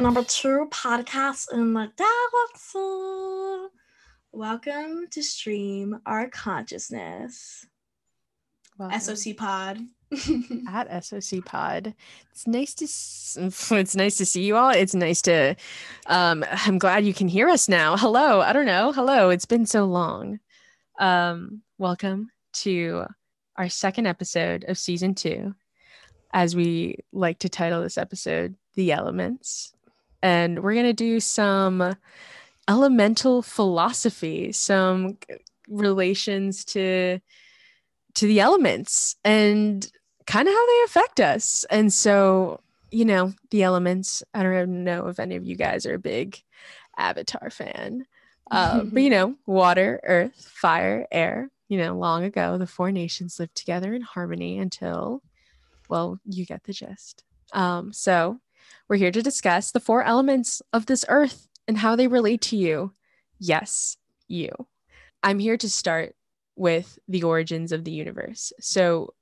number 2 podcast in the galaxy. Welcome to Stream Our Consciousness. Welcome. SOC Pod. At SOC Pod. It's nice to see you all. It's nice to I'm glad you can hear us now. Hello. I don't know. Hello. It's been so long. Welcome to our second episode of season 2. As we like to title this episode, The Elements. And we're going to do some elemental philosophy, some relations to the elements and kind of how they affect us. And so, the elements, I don't know if any of you guys are a big Avatar fan, but water, earth, fire, air, long ago, the 4 nations lived together in harmony until, well, you get the gist. So we're here to discuss the 4 elements of this earth and how they relate to you. Yes, you. I'm here to start with the origins of the universe. So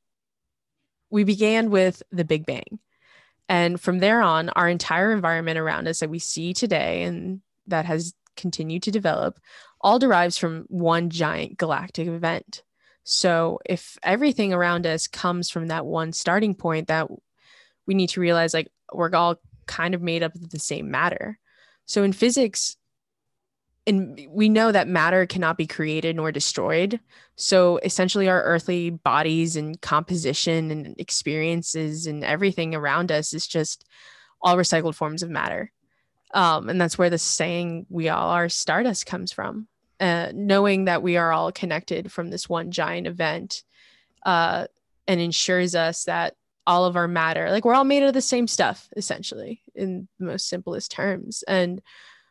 we began with the Big Bang. And from there on, our entire environment around us that we see today and that has continued to develop all derives from one giant galactic event. So if everything around us comes from that one starting point, that we need to realize, like, we're all kind of made up of the same matter. So in physics, and we know that matter cannot be created nor destroyed. So essentially our earthly bodies and composition and experiences and everything around us is just all recycled forms of matter. And that's where the saying, we all are stardust, comes from. Knowing that we are all connected from this one giant event and ensures us that all of our matter, like, we're all made of the same stuff, essentially, in the most simplest terms. And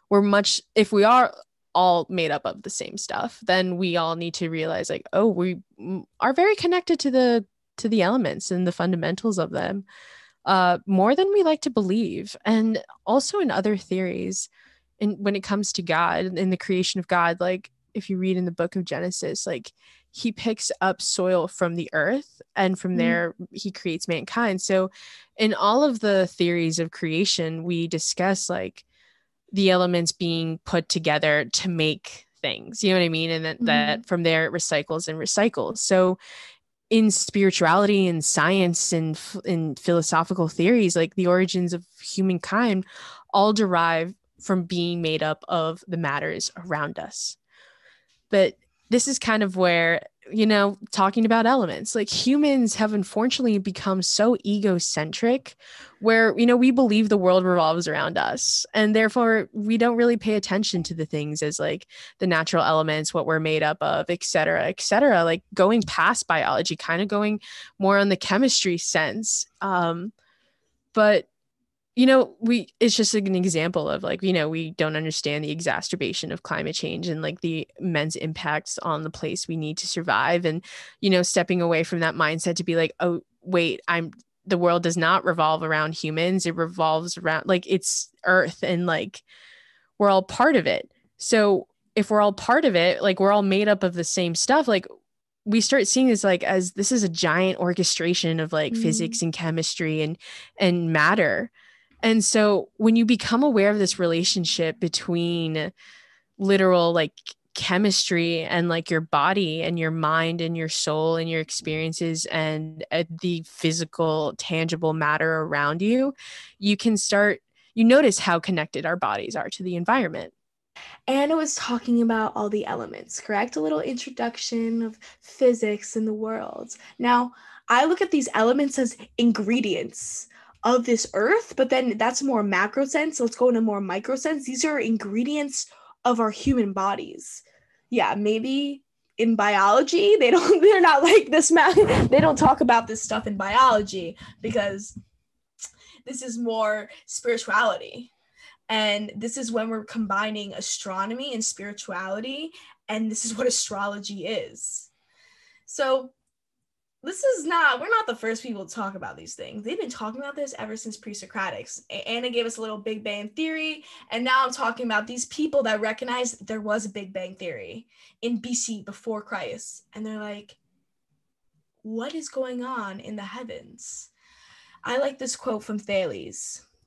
if we are all made up of the same stuff, then we all need to realize, like, oh, we are very connected to the elements and the fundamentals of them, more than we like to believe. And also in other theories, when it comes to God and the creation of God, like, if you read in the book of Genesis, like, he picks up soil from the earth and from there he creates mankind. So in all of the theories of creation, we discuss, like, the elements being put together to make things, you know what I mean? And that from there it recycles and recycles. So in spirituality and science and in philosophical theories, like, the origins of humankind all derive from being made up of the matters around us. But this is kind of where, talking about elements, like, humans have unfortunately become so egocentric where, we believe the world revolves around us. And therefore, we don't really pay attention to the things as, like, the natural elements, what we're made up of, et cetera, like, going past biology, kind of going more on the chemistry sense. But it's just an example of, like, we don't understand the exacerbation of climate change and, like, the immense impacts on the place we need to survive. And, stepping away from that mindset to be like, oh, wait, the world does not revolve around humans. It revolves around, like, it's Earth, and, like, we're all part of it. So if we're all part of it, like, we're all made up of the same stuff, like, we start seeing this, like, as this is a giant orchestration of, like, physics and chemistry and matter. And so when you become aware of this relationship between literal, like, chemistry and, like, your body and your mind and your soul and your experiences and the physical, tangible matter around you, you notice how connected our bodies are to the environment. And it was talking about all the elements, correct? A little introduction of physics in the world. Now, I look at these elements as ingredients of this earth, but then that's more macro sense. So let's go into more micro sense. These are ingredients of our human bodies. Yeah, maybe in biology, they're not like this. They don't talk about this stuff in biology because this is more spirituality. And this is when we're combining astronomy and spirituality. And this is what astrology is. So we're not the first people to talk about these things. They've been talking about this ever since pre-Socratics. Anna gave us a little Big Bang theory, and now I'm talking about these people that recognize there was a Big Bang theory in BC before Christ. And they're like, what is going on in the heavens? I like this quote from Thales.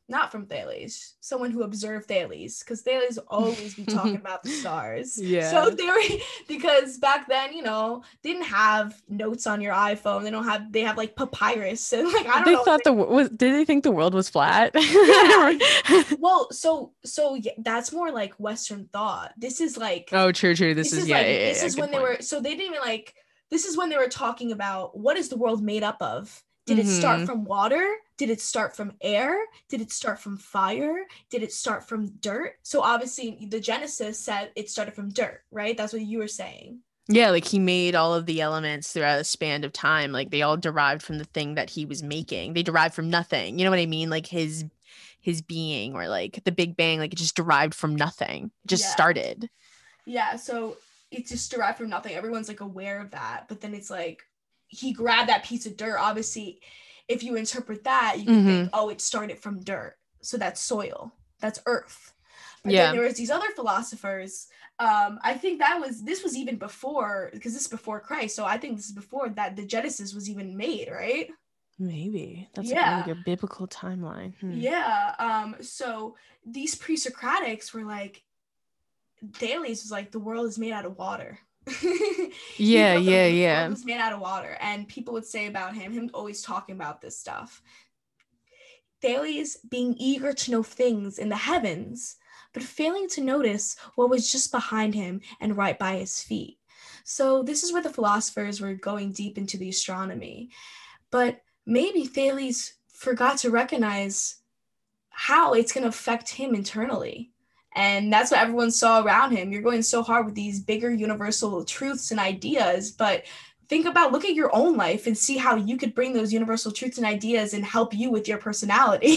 Not from Thales, someone who observed Thales, because Thales always be talking about the stars. Yeah. So they were, because back then, they didn't have notes on your iPhone. They have like papyrus and like I don't They know. thought did they think the world was flat? Yeah. Well, so yeah, that's more like Western thought. This is like, oh, true. This is when they were, so they didn't even like, this is when they were talking about what is the world made up of? Did it start from water? Did it start from air? Did it start from fire? Did it start from dirt? So obviously the Genesis said it started from dirt, right? That's what you were saying. Yeah, like he made all of the elements throughout a span of time. Like they all derived from the thing that he was making. They derived from nothing. You know what I mean? Like his being, or like the Big Bang, like it just derived from nothing. It just started. Yeah, so it just derived from nothing. Everyone's like aware of that. But then it's like he grabbed that piece of dirt. Obviously, if you interpret that, you can think, oh, it started from dirt. So that's soil. That's earth. But then there was these other philosophers. I think this was even before, because this is before Christ. So I think this is before that the Genesis was even made, right? Maybe. That's a really good biblical timeline. Yeah. So these pre-Socratics were like, Thales was like, the world is made out of water. Yeah. The world was made out of water. And people would say about him always talking about this stuff. Thales being eager to know things in the heavens, but failing to notice what was just behind him and right by his feet. So this is where the philosophers were going deep into the astronomy. But maybe Thales forgot to recognize how it's going to affect him internally. And that's what everyone saw around him. You're going so hard with these bigger universal truths and ideas, but look at your own life and see how you could bring those universal truths and ideas and help you with your personality.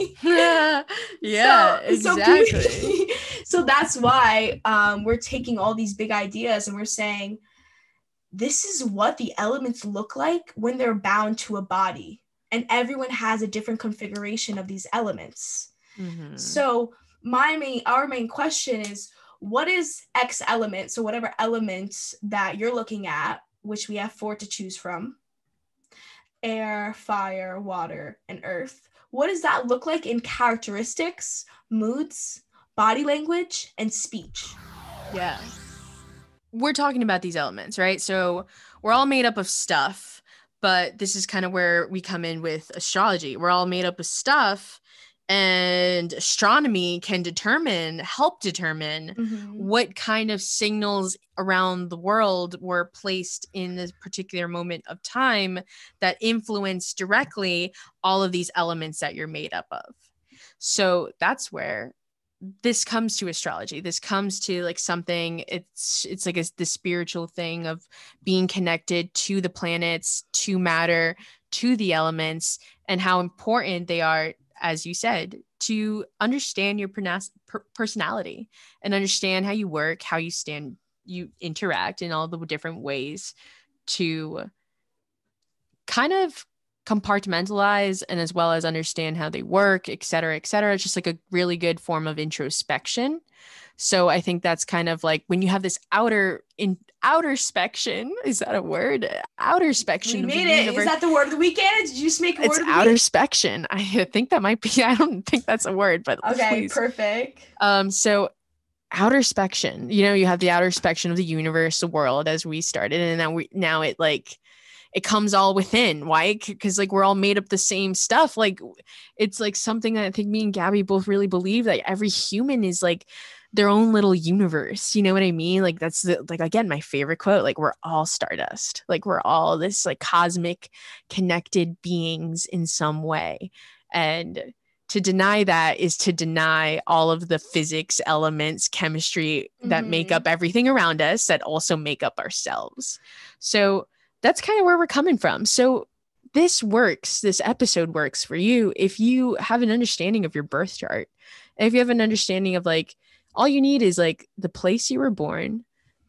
Exactly. So that's why we're taking all these big ideas and we're saying, this is what the elements look like when they're bound to a body. And everyone has a different configuration of these elements. So our main question is, what is X element? So whatever element that you're looking at, which we have 4 to choose from: air, fire, water, and earth. What does that look like in characteristics, moods, body language, and speech? Yeah. We're talking about these elements, right? So we're all made up of stuff, but this is kind of where we come in with astrology. We're all made up of stuff, and astronomy can help determine what kind of signals around the world were placed in this particular moment of time that influence directly all of these elements that you're made up of. So that's where this comes to astrology. This comes to like something, it's like the spiritual thing of being connected to the planets, to matter, to the elements, and how important they are, as you said, to understand your personality and understand how you work, how you interact in all the different ways to kind of compartmentalize and as well as understand how they work, et cetera, et cetera. It's just like a really good form of introspection. So I think that's kind of like when you have this outer spection. Is that a word? Outer spection. We made it. Universe. Is that the word of the weekend? Did you just make a word of the outer week? spection. I think that might be. I don't think that's a word, but okay, please. Perfect. So outer spection. You have the outer spection of the universe, the world, as we started, and now it comes all within. Why? Because like we're all made up the same stuff. Like it's like something that I think me and Gabby both really believe, that every human is like their own little universe. You know what I mean? Like that's again, my favorite quote, like we're all stardust. Like we're all this like cosmic connected beings in some way. And to deny that is to deny all of the physics, elements, chemistry that make up everything around us, that also make up ourselves. So that's kind of where we're coming from. So this episode works for you if you have an understanding of your birth chart. If you have an understanding of like, all you need is like the place you were born,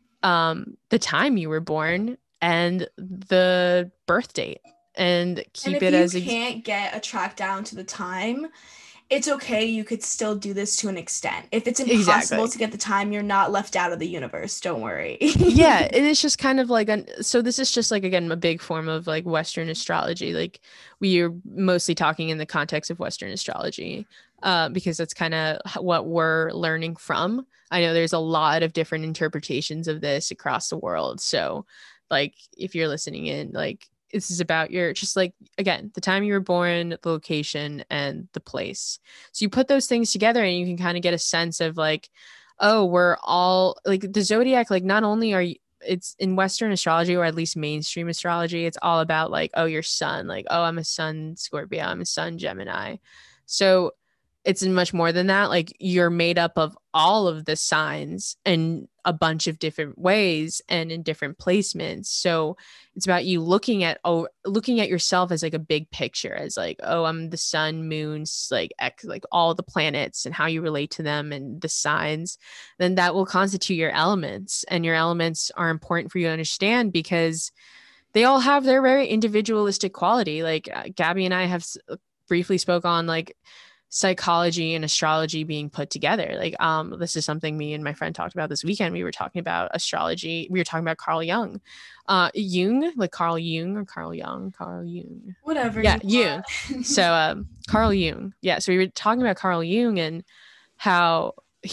the time you were born, and the birth date, and keep it as you can't get a track down to the time, it's okay, you could still do this to an extent. If it's impossible Exactly. to get the time, you're not left out of the universe. Don't worry. Yeah, and it's just kind of like so this is just like again a big form of like Western astrology. Like we are mostly talking in the context of Western astrology, because that's kind of what we're learning from. I know there's a lot of different interpretations of this across the world. So, like if you're listening in, like this is about your just like again the time you were born, the location, and the place. So you put those things together, and you can kind of get a sense of like oh, we're all like the zodiac, like not only are you, it's in Western astrology or at least mainstream astrology, it's all about like, oh, your sun, like, oh, I'm a sun Scorpio, I'm a sun Gemini. So it's much more than that. Like you're made up of all of the signs in a bunch of different ways and in different placements. So it's about you looking at yourself as like a big picture, as like, oh, I'm the sun, moons, like like all the planets and how you relate to them and the signs. Then that will constitute your elements. And your elements are important for you to understand because they all have their very individualistic quality. Like Gabby and I have briefly spoke on like psychology and astrology being put together. Like this is something me and my friend talked about this weekend. We were talking about astrology. We were talking about Carl Jung. Jung, like Carl Jung or Carl Jung, Carl Jung. Whatever Yeah, you Jung. want. So Carl Jung. Yeah, so we were talking about Carl Jung and how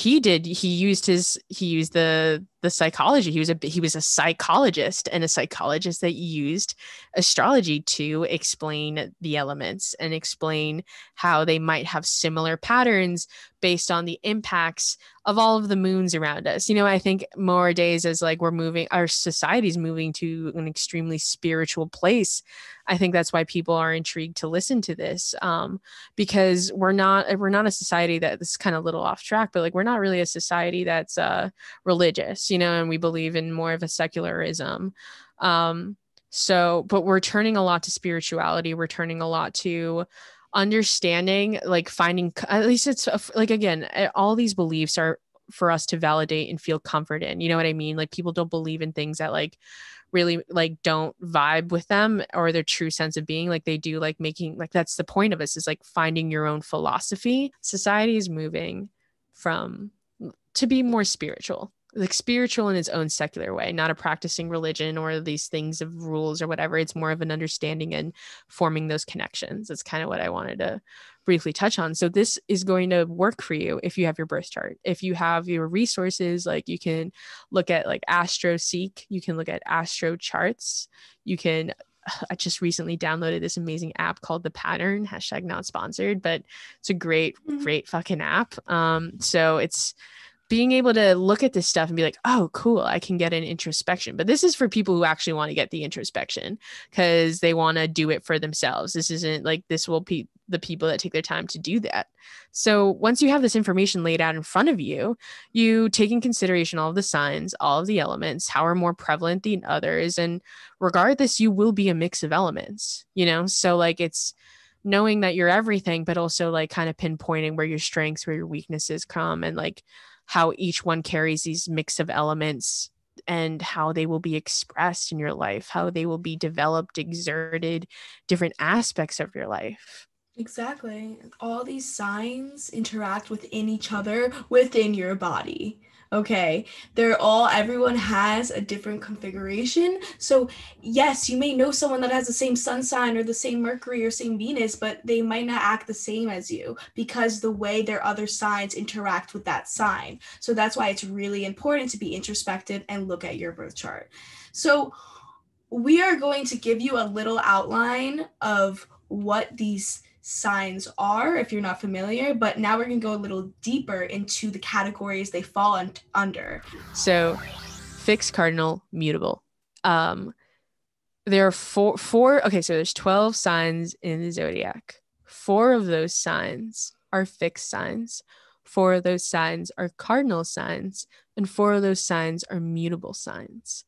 he used the psychology. He was a psychologist, and a psychologist that used astrology to explain the elements and explain how they might have similar patterns based on the impacts of all of the moons around us. I think more days as like our society's moving to an extremely spiritual place. I think that's why people are intrigued to listen to this, because we're not a society that this is kind of a little off track, but like we're not really a society that's religious, and we believe in more of a secularism. But we're turning a lot to spirituality. We're turning a lot to understanding, like finding, at least it's like, again, all these beliefs are for us to validate and feel comfort in. You know what I mean? Like people don't believe in things that like really like don't vibe with them or their true sense of being. Like they do like making, like that's the point of us, is like finding your own philosophy. Society is moving from to be more spiritual, like spiritual in its own secular way, not a practicing religion or these things of rules or whatever. It's more of an understanding and forming those connections. That's kind of what I wanted to briefly touch on. So this is going to work for you if you have your birth chart. If you have your resources, like you can look at like AstroSeek, you can look at Astro Charts, you can I just recently downloaded this amazing app called The Pattern, hashtag not sponsored, but it's a great, great fucking app. So it's being able to look at this stuff and be like, oh, cool, I can get an introspection. But this is for people who actually want to get the introspection because they want to do it for themselves. This isn't like this will be the people that take their time to do that. So once you have this information laid out in front of you, you take in consideration all of the signs, all of the elements, how are more prevalent than others. And regardless, you will be a mix of elements. So like it's knowing that you're everything, but also like kind of pinpointing where your strengths, where your weaknesses come, and like how each one carries these mix of elements and how they will be expressed in your life, how they will be developed, exerted, different aspects of your life. Exactly. All these signs interact within each other within your body. Okay. Everyone has a different configuration. So, yes, you may know someone that has the same sun sign or the same Mercury or same Venus, but they might not act the same as you because the way their other signs interact with that sign. So, that's why it's really important to be introspective and look at your birth chart. So, we are going to give you a little outline of what these signs are if you're not familiar, but now we're going to go a little deeper into the categories they fall under. So fixed, cardinal, mutable. There are four okay, so there's 12 signs in the zodiac. 4 of those signs are fixed signs, 4 of those signs are cardinal signs, and 4 of those signs are mutable signs.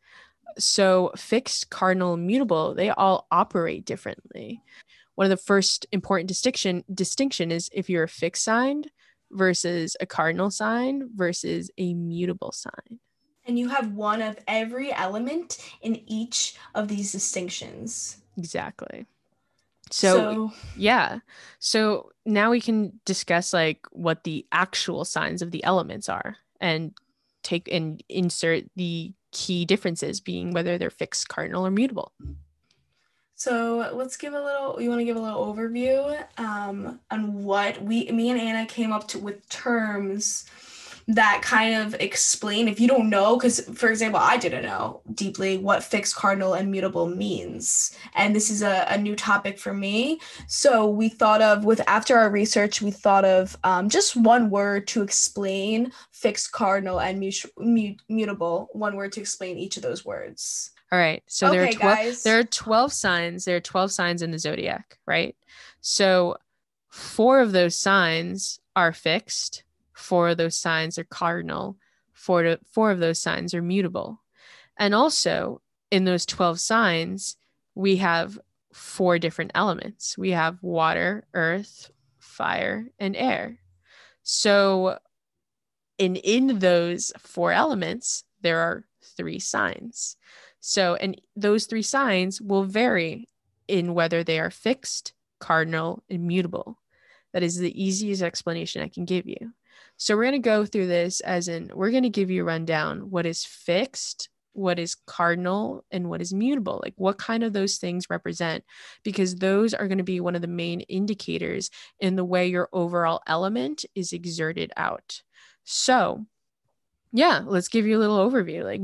So fixed, cardinal, mutable, they all operate differently. One of the first important distinction is if you're a fixed sign versus a cardinal sign versus a mutable sign. And you have one of every element in each of these distinctions. Exactly. So So yeah. So now we can discuss like what the actual signs of the elements are and take and insert the key differences being whether they're fixed, cardinal, or mutable. So let's give a little. You want to give a little overview on what me and Anna came up to with terms that kind of explain. If you don't know, because for example, I didn't know deeply what fixed, cardinal, and mutable means, and this is a new topic for me. So we thought of with after our research, we thought of just one word to explain fixed, cardinal, and mutable. One word to explain each of those words. All right. So Okay, guys. there are 12 signs. There are 12 signs in the zodiac, right? So four of those signs are fixed, four of those signs are cardinal, four of those signs are mutable. And also in those 12 signs, we have four different elements. We have water, earth, fire, and air. So in those four elements, there are three signs. So, and those three signs will vary in whether they are fixed, cardinal, and mutable. That is the easiest explanation I can give you. So, we're going to go through this as in, we're going to give you a rundown what is fixed, what is cardinal, and what is mutable. Like, what kind of those things represent, because those are going to be one of the main indicators in the way your overall element is exerted out. So, yeah, let's give you a little overview. Like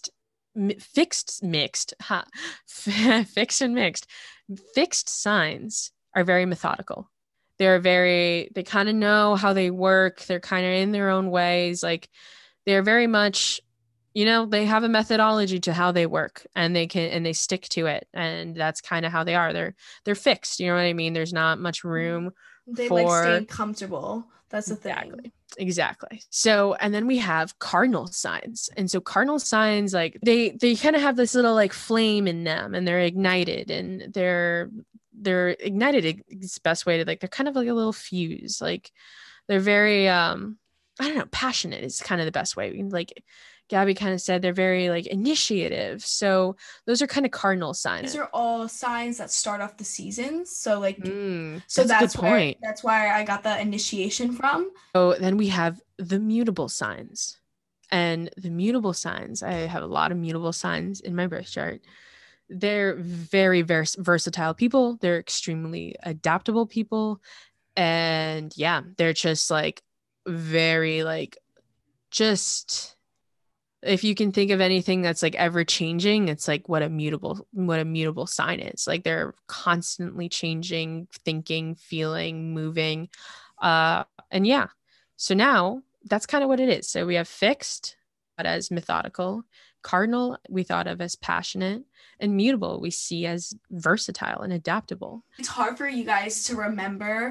fixed and mixed. Fixed signs are very methodical. They kind of know how they work. They're kind of in their own ways. Like they're very much, they have a methodology to how they work and they stick to it. And that's kind of how they are. They're fixed. You know what I mean? There's not much room They like for staying comfortable. That's the thing. Exactly. So, and then we have cardinal signs. And so cardinal signs, like they kind of have this little like flame in them and they're ignited and they're ignited is the best way to like, they're kind of like a little fuse. Like they're very, I don't know, passionate is kind of the best way. Like Gabby kind of said, they're very like initiative. So those are kind of cardinal signs. These are all signs that start off the seasons. So like so That's a good point. that's where I got the initiation from. So then we have the mutable signs. And the mutable signs, I have a lot of mutable signs in my birth chart. They're very, very versatile people. They're extremely adaptable people. And yeah, they're just like very like just if you can think of anything that's like ever changing, it's like what a mutable sign is. Like they're constantly changing, thinking, feeling, moving. And yeah. So now that's kind of what it is. So we have fixed, but as methodical. Cardinal, we thought of as passionate, and mutable, we see as versatile and adaptable. It's hard for you guys to remember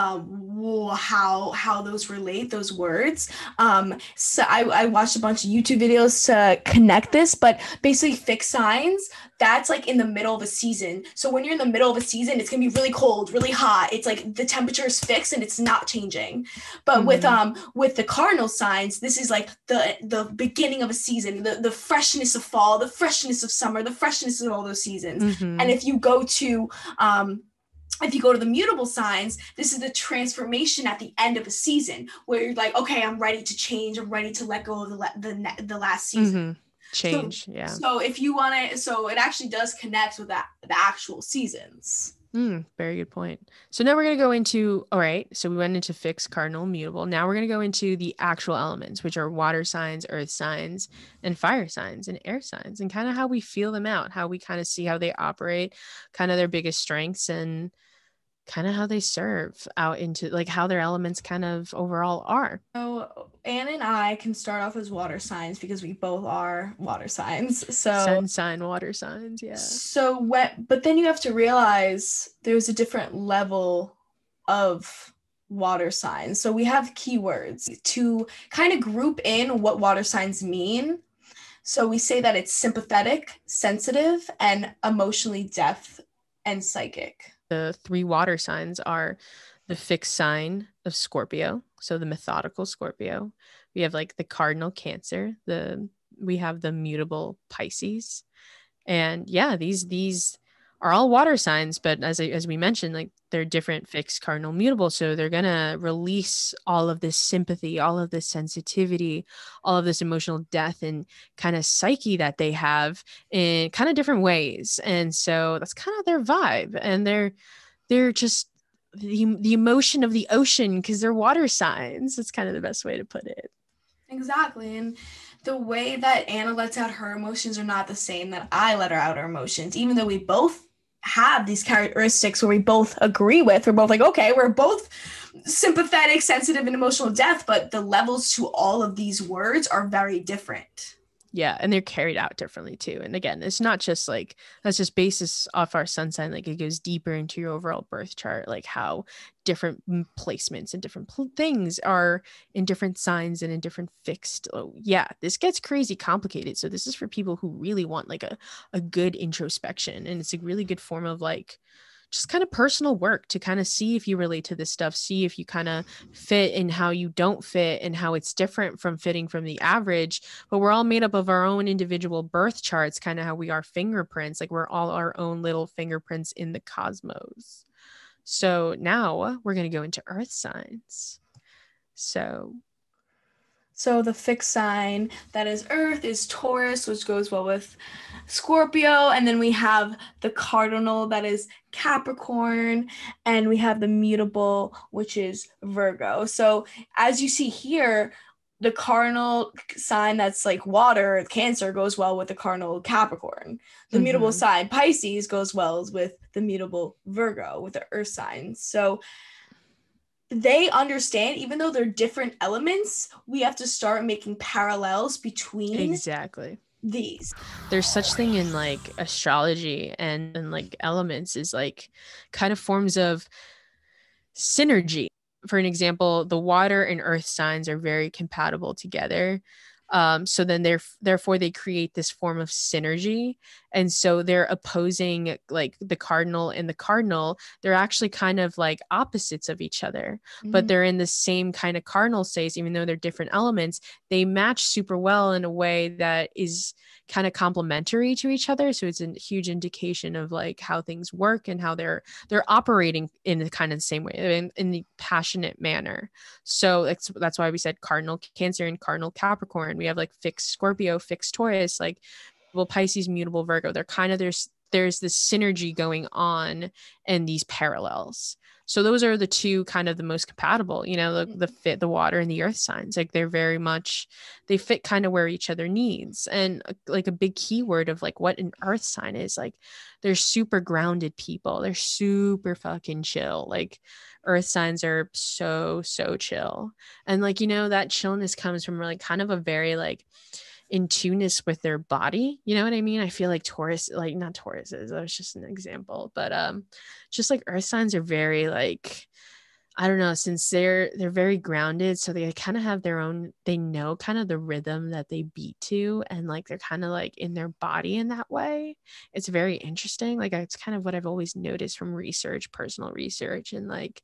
how those relate, those words. So I watched a bunch of YouTube videos to connect this, but basically fixed signs, that's like in the middle of a season. So when you're in the middle of a season, it's gonna be really cold, really hot. It's like the temperature is fixed and it's not changing. But with the cardinal signs, this is like the beginning of a season, the freshness of fall, the freshness of summer, the freshness of all those seasons. And if you go to the mutable signs, this is the transformation at the end of a season where you're like, okay, I'm ready to change. I'm ready to let go of the last season. Change. Yeah. So if you want to, so it actually does connect with the actual seasons. Very good point. So now we're going to go into, all right, so we went into fixed, cardinal, mutable. Now we're going to go into the actual elements, which are water signs, earth signs, and fire signs, and air signs, and kind of how we feel them out, how we kind of see how they operate, kind of their biggest strengths, and kind of how they serve out into like how their elements kind of overall are. So Anne and I can start off as water signs because we both are water signs. So sun sign, water signs, yeah. So but then you have to realize there's a different level of water signs. So we have keywords to kind of group in what water signs mean. So we say that it's sympathetic, sensitive, and emotionally depth and psychic. The three water signs are the fixed sign of Scorpio, so the methodical Scorpio. We have like the cardinal Cancer, we have the mutable Pisces. And yeah, these are all water signs, but as we mentioned, like they're different, fixed, cardinal, mutable. So they're gonna release all of this sympathy, all of this sensitivity, all of this emotional depth and kind of psyche that they have in kind of different ways. And so that's kind of their vibe. And they're just the emotion of the ocean because they're water signs. That's kind of the best way to put it. Exactly. And the way that Anna lets out her emotions are not the same that I let her out her emotions, even though we both have these characteristics where we both agree with. We're both like, okay, we're both sympathetic, sensitive, and emotional depth, but the levels to all of these words are very different. Yeah, and they're carried out differently too. And again, it's not just like that's just basis off our sun sign. Like it goes deeper into your overall birth chart, like how different placements and different things are in different signs and in different fixed. Oh, yeah, this gets crazy complicated. So this is for people who really want like a good introspection, and it's a really good form of like just kind of personal work to kind of see if you relate to this stuff, see if you kind of fit and how you don't fit and how it's different from fitting from the average. But we're all made up of our own individual birth charts, kind of how we are fingerprints, like we're all our own little fingerprints in the cosmos. So now we're going to go into earth signs. So the fixed sign that is Earth is Taurus, which goes well with Scorpio. And then we have the cardinal that is Capricorn. And we have the mutable, which is Virgo. So as you see here, the cardinal sign that's like water, Cancer, goes well with the cardinal Capricorn. The mutable sign, Pisces, goes well with the mutable Virgo, with the earth signs. So they understand, even though they're different elements, we have to start making parallels between exactly these. There's such thing in like astrology and like elements is like kind of forms of synergy. For an example, the water and earth signs are very compatible together. So then therefore they create this form of synergy. And so they're opposing like the cardinal and the cardinal. They're actually kind of like opposites of each other, but they're in the same kind of cardinal space, even though they're different elements. They match super well in a way that is kind of complementary to each other. So it's a huge indication of like how things work and how they're operating in the kind of the same way, in the passionate manner. So that's why we said cardinal Cancer and cardinal Capricorn. We have like fixed Scorpio, fixed Taurus, like well, Pisces, mutable Virgo. They're kind of there's this synergy going on and these parallels. So those are the two kind of the most compatible, you know, the fit, the water and the earth signs. Like they're very much, they fit kind of where each other needs. And like a big keyword of like what an earth sign is, like they're super grounded people. They're super fucking chill. Like earth signs are so chill. And like, you know, that chillness comes from like kind of a very like in tuneness with their body. You know what I mean? I feel like Taurus, like not Tauruses, that was just an example, but just like earth signs are very like, I don't know, since they're very grounded, so they kind of have their own, they know kind of the rhythm that they beat to, and like they're kind of like in their body in that way. It's very interesting. Like it's kind of what I've always noticed from research, personal research, and like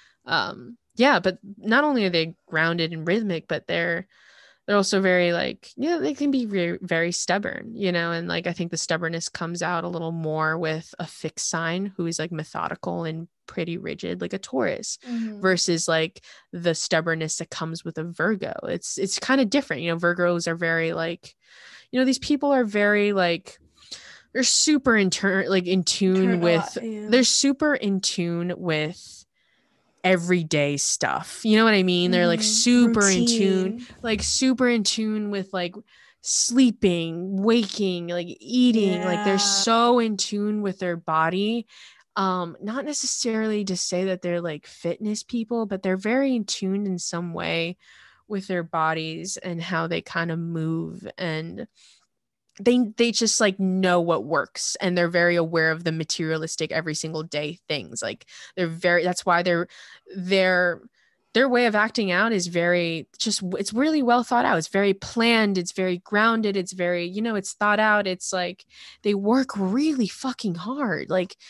yeah, but not only are they grounded and rhythmic, but they're also very like, yeah, they can be very, very stubborn, you know, and like I think the stubbornness comes out a little more with a fixed sign who is like methodical and pretty rigid, like a Taurus, versus like the stubbornness that comes with a Virgo. It's kind of different, you know. Virgos are very like, you know, these people are very like, they're super in tune with, they're super in tune with everyday stuff. You know what I mean? They're like super in tune with like sleeping, waking, like eating. Like they're so in tune with their body. Not necessarily to say that they're like fitness people, but they're very in tune in some way with their bodies and how they kind of move, and they just like know what works, and they're very aware of the materialistic every single day things. Like that's why their way of acting out is very just, it's really well thought out. It's very planned, it's very grounded, it's very, you know, it's thought out. It's like they work really fucking hard. Like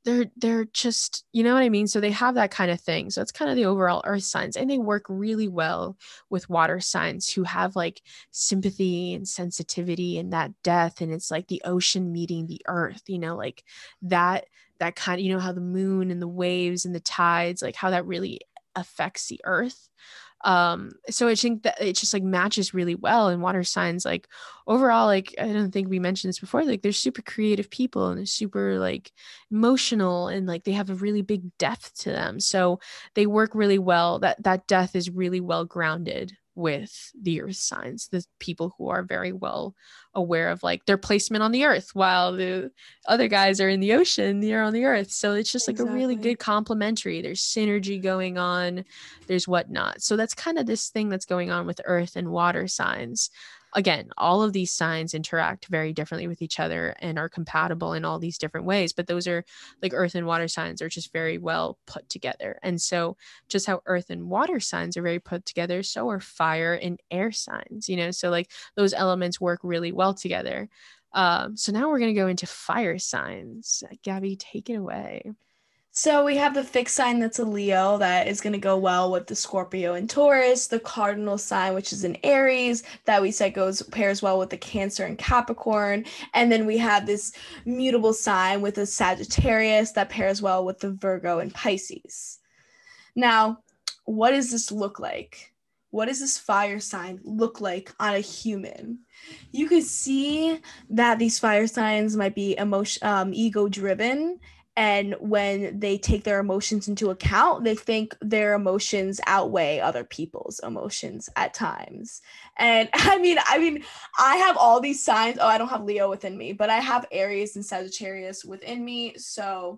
they're just, you know what I mean? So they have that kind of thing. So it's kind of the overall earth signs, and they work really well with water signs who have like sympathy and sensitivity and that depth. And it's like the ocean meeting the earth, like that kind of, how the moon and the waves and the tides, like how that really affects the earth. So I think that it just like matches really well. And water signs, like overall, like I don't think we mentioned this before, like they're super creative people and they're super like emotional, and like they have a really big depth to them. So they work really well. That depth is really well grounded with the earth signs, the people who are very well aware of like their placement on the earth, while the other guys are in the ocean, they're on the earth. So it's just like a really good complementary. There's synergy going on, there's whatnot. So that's kind of this thing that's going on with earth and water signs. Again, all of these signs interact very differently with each other and are compatible in all these different ways, but those are like earth and water signs are just very well put together. And so just how earth and water signs are very put together, so are fire and air signs, so like those elements work really well together. So now we're going to go into fire signs. Gabby, take it away. So we have the fixed sign that's a Leo that is going to go well with the Scorpio and Taurus, the cardinal sign, which is an Aries, that we said pairs well with the Cancer and Capricorn. And then we have this mutable sign with a Sagittarius that pairs well with the Virgo and Pisces. Now, what does this look like? What does this fire sign look like on a human? You could see that these fire signs might be ego driven, and when they take their emotions into account, they think their emotions outweigh other people's emotions at times. And I mean, I have all these signs. Oh, I don't have Leo within me, but I have Aries and Sagittarius within me. So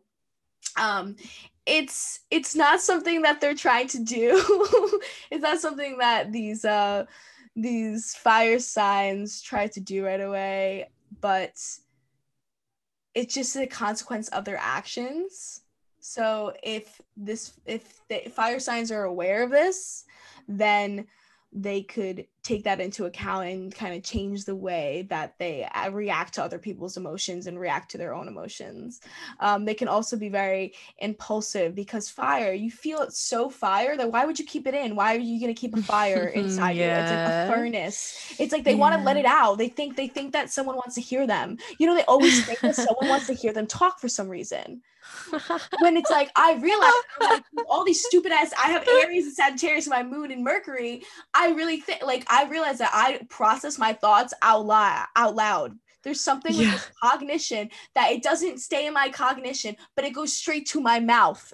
it's not something that they're trying to do. It's not something that these fire signs try to do right away, but it's just a consequence of their actions. So if the fire signs are aware of this, then they could take that into account and kind of change the way that they react to other people's emotions and react to their own emotions. They can also be very impulsive, because fire, you feel it's so fire that why would you keep it in? Why are you going to keep a fire inside you? It's like a furnace. It's like they want to let it out. They think that someone wants to hear them. They always think that someone wants to hear them talk for some reason. When it's like, I realize, I'm like, all these stupid ass, I have Aries and Sagittarius in my moon and Mercury. I really think, like, I realize that I process my thoughts out loud. There's something with this cognition that it doesn't stay in my cognition, but it goes straight to my mouth.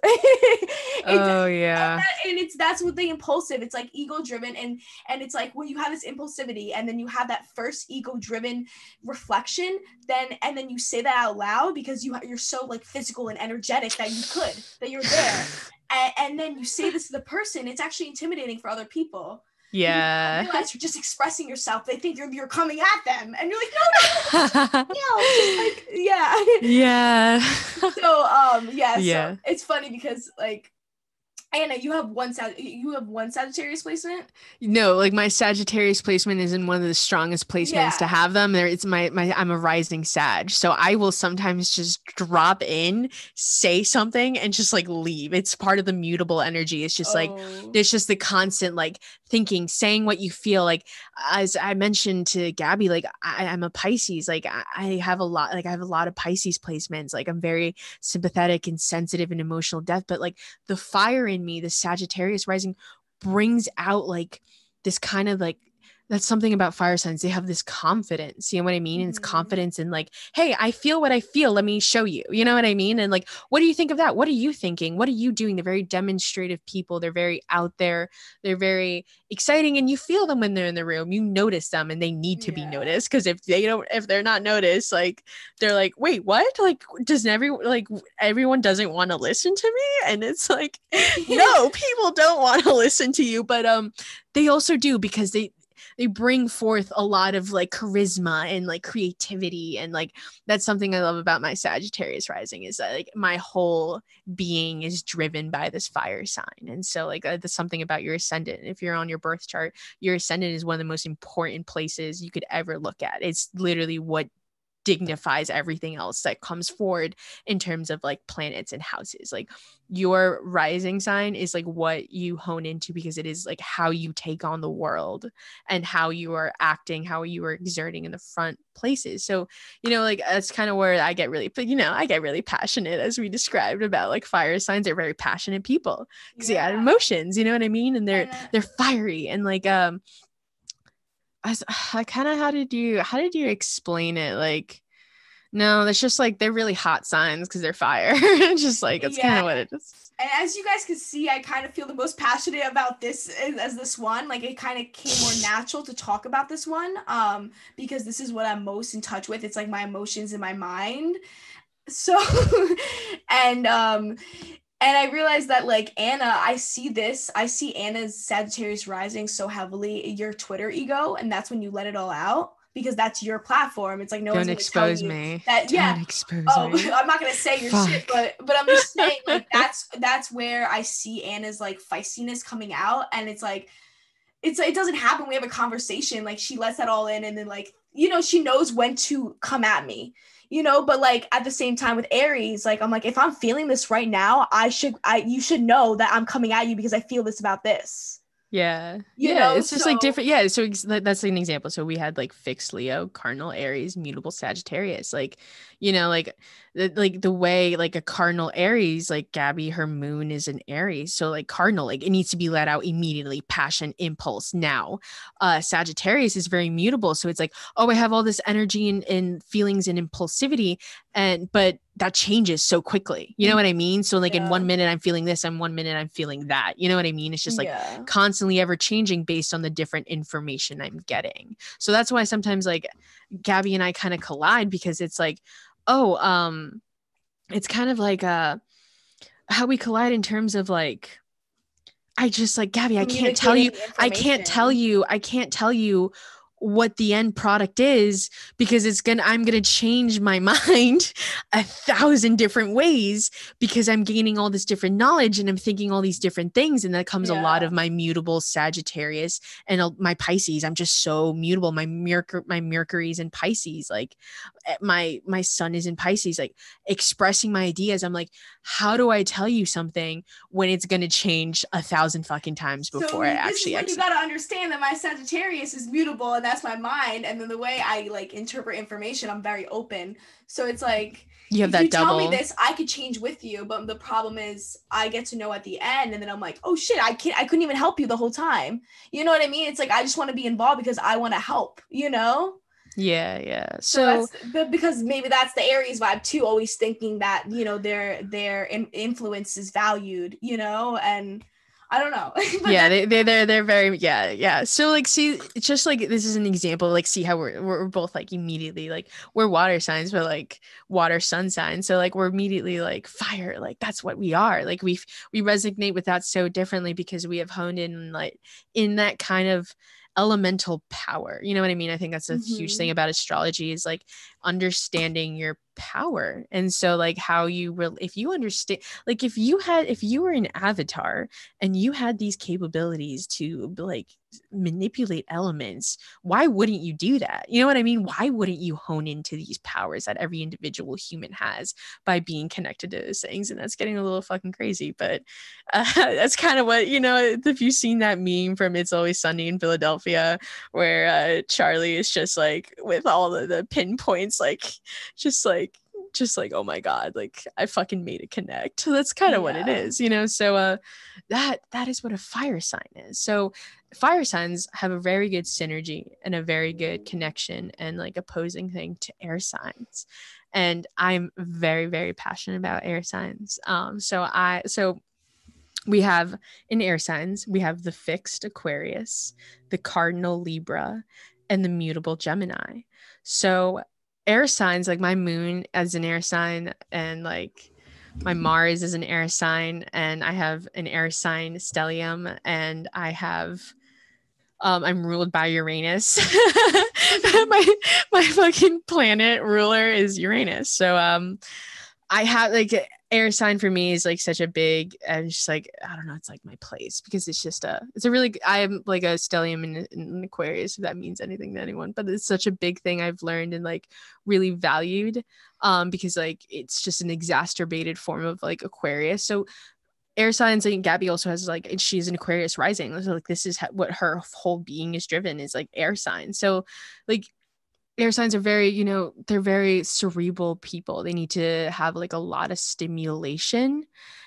And that's what the impulsive. It's like ego driven, and it's like when you have this impulsivity, and then you have that first ego driven reflection, and then you say that out loud because you're so like physical and energetic that you're there, and then you say this to the person. It's actually intimidating for other people. Yeah. You realize you're just expressing yourself. They think you're coming at them, and you're like, no, just like, yeah. Yeah. So so it's funny because like, Anna, you have one Sagittarius placement? No, like my Sagittarius placement is in one of the strongest placements to have them. It's I'm a rising Sag. So I will sometimes just drop in, say something, and just like leave. It's part of the mutable energy. It's just like there's just the constant like thinking, saying what you feel. Like as I mentioned to Gabby, like I'm a Pisces. Like I have a lot of Pisces placements. Like I'm very sympathetic and sensitive and emotional depth, but like the fire in me, the Sagittarius rising, brings out like this kind of like, that's something about fire signs. They have this confidence, you know what I mean? And it's confidence in like, hey, I feel what I feel. Let me show you, you know what I mean? And like, what do you think of that? What are you thinking? What are you doing? They're very demonstrative people. They're very out there. They're very exciting. And you feel them when they're in the room. You notice them, and they need to be noticed. Cause if they're not noticed, like, they're like, wait, what? Like, everyone doesn't want to listen to me? And it's like, no, people don't want to listen to you. But they also do, because they bring forth a lot of like charisma and like creativity, and like that's something I love about my Sagittarius rising, is that like my whole being is driven by this fire sign. And so like that's something about your ascendant. If you're on your birth chart, your ascendant is one of the most important places you could ever look at. It's literally what dignifies everything else that comes forward in terms of like planets and houses. Like your rising sign is like what you hone into, because it is like how you take on the world and how you are acting, how you are exerting in the front places. So, like that's kind of where I get really, but I get really passionate, as we described, about like fire signs. They're very passionate people because they got emotions, you know what I mean? And they're fiery, and like I kind of, how did you explain it? Like, no, that's just like they're really hot signs because they're fire. It's just like, it's kind of what it is. And as you guys can see, I kind of feel the most passionate about this as this one. Like, it kind of came more natural to talk about this one, because this is what I'm most in touch with. It's like my emotions in my mind. So, and I realized that, like, Anna, I see Anna's Sagittarius rising so heavily in your Twitter ego, and that's when you let it all out, because that's your platform. It's like, no one's gonna tell you that. Don't expose me. I'm not gonna say your shit, but I'm just saying, like, that's where I see Anna's like feistiness coming out, and it's like, it doesn't happen. We have a conversation, like she lets that all in, and then like, she knows when to come at me. But like at the same time with Aries, like I'm like, if I'm feeling this right now, you should know that I'm coming at you because I feel this about this. Yeah. It's just like different. Yeah. So that's like an example. So we had like fixed Leo, cardinal Aries, mutable Sagittarius. Like, like the way like a cardinal Aries, like Gabby, her moon is an Aries. So like cardinal, like it needs to be let out immediately, passion, impulse now. Sagittarius is very mutable. So it's like, oh, I have all this energy and feelings and impulsivity, but that changes so quickly. You know what I mean? So like in 1 minute I'm feeling this, and 1 minute I'm feeling that. You know what I mean? It's just like constantly ever changing based on the different information I'm getting. So that's why sometimes like Gabby and I kind of collide, because it's like, it's kind of like how we collide in terms of like, I just like, Gabby, I can't tell you what the end product is, because I'm gonna change my mind 1,000 different ways, because I'm gaining all this different knowledge and I'm thinking all these different things, and that comes a lot of my mutable Sagittarius and my Pisces. I'm just so mutable. My Mercury's in Pisces, like my sun is in Pisces, like expressing my ideas. I'm like, how do I tell you something when it's gonna change 1,000 fucking times before it actually you gotta understand that my Sagittarius is mutable, and that's my mind, and then the way I like interpret information, I'm very open. So it's like, you have that double. Tell me this, I could change with you, but the problem is I get to know at the end, and then I'm like, oh shit, I couldn't even help you the whole time. You know what I mean? It's like, I just want to be involved because I want to help. Yeah. So because maybe that's the Aries vibe too, always thinking that their influence is valued, and I don't know. They're very so like, see, it's just like, this is an example, like, see how we're both like immediately like, we're water signs, but like water sun signs, so like we're immediately like fire, like that's what we are. Like we resonate with that so differently, because we have honed in like in that kind of elemental power. You know what I mean? I think that's a huge thing about astrology, is like understanding your power. And so like how if you understand, like if you were an avatar and you had these capabilities to like manipulate elements, why wouldn't you do that? You know what I mean? Why wouldn't you hone into these powers that every individual human has by being connected to those things? And that's getting a little fucking crazy, but that's kind of what, if you've seen that meme from It's Always Sunny in Philadelphia, where Charlie is just like with all of the pinpoints, like just like, oh my god, like I fucking made it connect. That's kind of what it is, so that is what a fire sign is. So fire signs have a very good synergy and a very good connection and like opposing thing to air signs, and I'm very, very passionate about air signs. So we have in air signs, we have the fixed Aquarius, the cardinal Libra, and the mutable Gemini. So air signs, like my moon as an air sign, and like my Mars is an air sign, and I have an air sign stellium, and I have I'm ruled by Uranus. my fucking planet ruler is Uranus. So I have like air sign for me is like such a big, and just like, I don't know, it's like my place because it's just it's a really, I am like a stellium in Aquarius, if that means anything to anyone, but it's such a big thing I've learned and like really valued, because like it's just an exacerbated form of like Aquarius. So air signs, like Gabby also has like, and she's an Aquarius rising, so like this is what her whole being is driven, is like air signs. So like air signs are very, they're very cerebral people. They need to have like a lot of stimulation,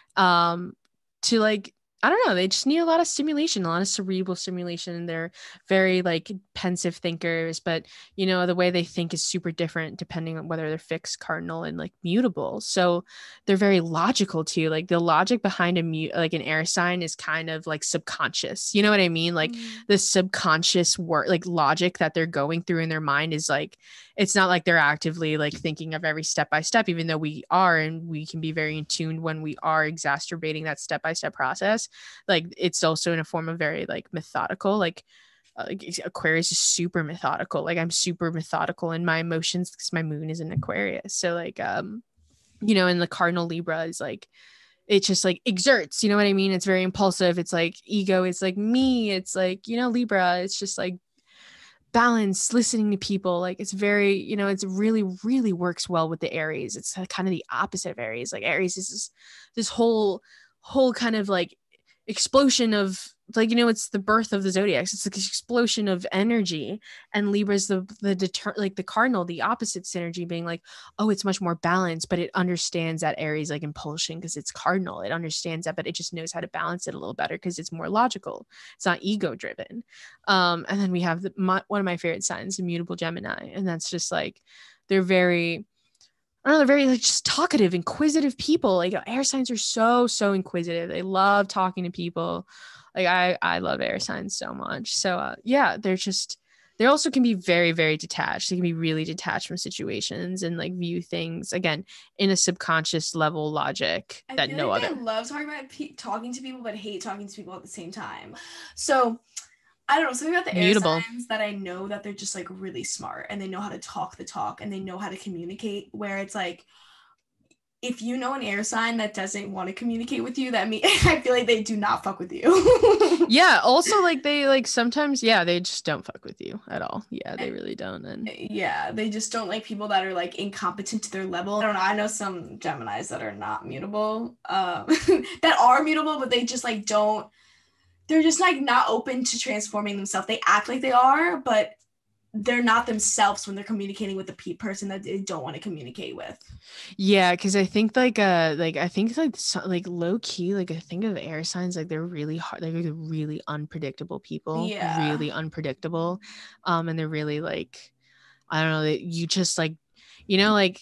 um to like, I don't know, they just need a lot of stimulation, a lot of cerebral stimulation. They're very like pensive thinkers, but the way they think is super different depending on whether they're fixed, cardinal, and like mutable. So they're very logical too. Like the logic behind like an air sign is kind of like subconscious. You know what I mean? Like the subconscious work, like logic that they're going through in their mind is like, it's not like they're actively like thinking of every step by step, even though we are, and we can be very in tune when we are exacerbating that step by step process. Like it's also in a form of very like methodical, like Aquarius is super methodical. Like I'm super methodical in my emotions because my moon is in Aquarius. So like, and the cardinal Libra is like, it just like exerts, you know what I mean? It's very impulsive. It's like ego. It's like me. It's like, Libra. It's just like balance, listening to people. Like it's very, it's really, really works well with the Aries. It's kind of the opposite of Aries. Like Aries is this whole kind of like explosion of like, it's the birth of the zodiacs. It's like an explosion of energy, and Libra's like the cardinal, the opposite synergy, being like, oh, it's much more balanced, but it understands that Aries like impulsion because it's cardinal. It understands that, but it just knows how to balance it a little better because it's more logical. It's not ego driven. And then we have one of my favorite signs, immutable Gemini, and that's just like, they're very, I don't know, they're very like just talkative, inquisitive people. Like air signs are so inquisitive. They love talking to people. Like I love air signs so much. So yeah, they also can be very, very detached. They can be really detached from situations and like view things again in a subconscious level logic that no like other. They love talking about talking to people, but hate talking to people at the same time. So I don't know, something about the air signs that I know that they're just like really smart and they know how to talk the talk and they know how to communicate, where it's like, if you know an air sign that doesn't want to communicate with you, that means I feel like they do not fuck with you. Yeah. Also, like they like sometimes, yeah, they just don't fuck with you at all. Yeah, they really don't. And yeah, they just don't like people that are like incompetent to their level. I don't know. I know some Geminis that are not mutable, that are mutable, but they just like don't. They're just like not open to transforming themselves. They act like they are, but they're not themselves when they're communicating with the person that they don't want to communicate with. Yeah, because I think like I think like low key, like I think of air signs, like they're really hard, they're like really unpredictable people. Yeah, really unpredictable. And they're really like, I don't know, that you just like, like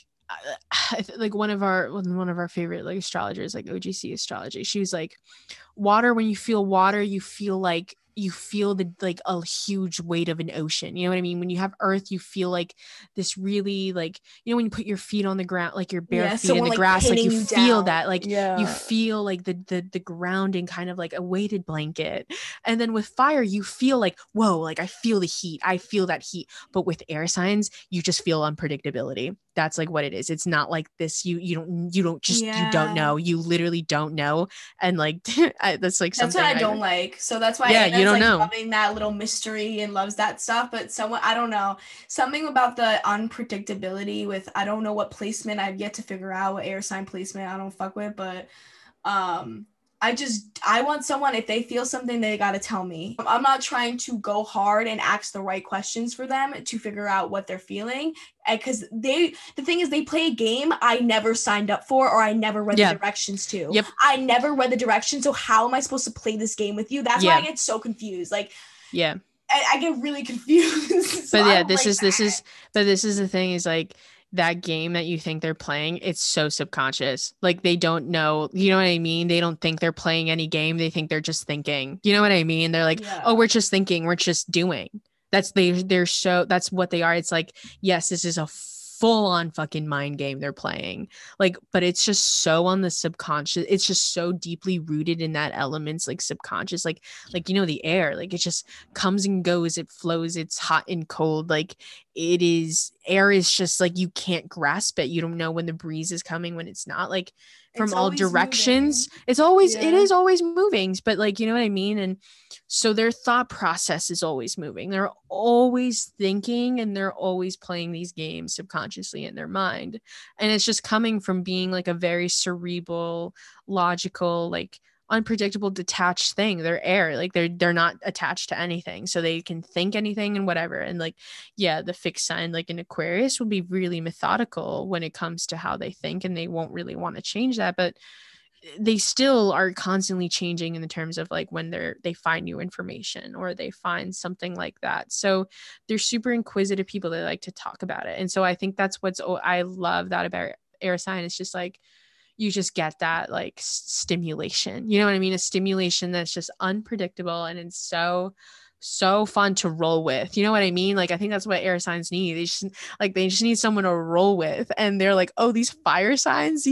like one of our favorite like astrologers, like OGC astrology, she was like, water, when you feel water, you feel like you feel the like a huge weight of an ocean. You know what I mean? When you have earth, you feel like this really like, when you put your feet on the ground, like your bare feet in the grass, like you feel down. That like you feel like the grounding, kind of like a weighted blanket. And then with fire, you feel like, whoa, like I feel the heat. I feel that heat. But with air signs, you just feel unpredictability. That's like what it is. It's not like this. You don't just, you don't know. You literally don't know. And like, that's like something that's what I don't like. So that's why you don't know, loving that little mystery and loves that stuff. But someone, I don't know, something about the unpredictability with, I don't know what placement, I've yet to figure out what air sign placement I don't fuck with, but I want someone, if they feel something, they got to tell me. I'm not trying to go hard and ask the right questions for them to figure out what they're feeling. Because the thing is, they play a game I never signed up for, or I never read the directions to. Yep. I never read the directions. So how am I supposed to play this game with you? That's why I get so confused. Like, yeah, I get really confused. So but yeah, this is the thing is like, that game that you think they're playing, it's so subconscious. Like they don't know, you know what I mean? They don't think they're playing any game. They think they're just thinking. You know what I mean? They're like, oh, we're just thinking, we're just doing. That's what they are. It's like, yes, this is a full on fucking mind game they're playing. Like, but it's just so on the subconscious. It's just so deeply rooted in that elements, like subconscious, like, you know, the air, like it just comes and goes, it flows, it's hot and cold. Like it is, air is just like, you can't grasp it. You don't know when the breeze is coming, when it's not. Like from It's all always directions, moving. it's always, it Yeah. is always moving, but like, you know what I mean? And so their thought process is always moving. They're always thinking, and they're always playing these games subconsciously in their mind. And it's just coming from being like a very cerebral, logical, like unpredictable, detached thing. They're air, like they're not attached to anything, so they can think anything and whatever. And like, yeah, the fixed sign like an Aquarius will be really methodical when it comes to how they think, and they won't really want to change that, but they still are constantly changing in the terms of like when they find new information or they find something like that. So they're super inquisitive people. They like to talk about it. And so I think that's I love that about air sign. It's just like, you just get that like stimulation, you know what I mean? A stimulation that's just unpredictable, and it's so fun to roll with, you know what I mean? Like I think that's what air signs need. They just need someone to roll with, and they're like, oh, these fire signs,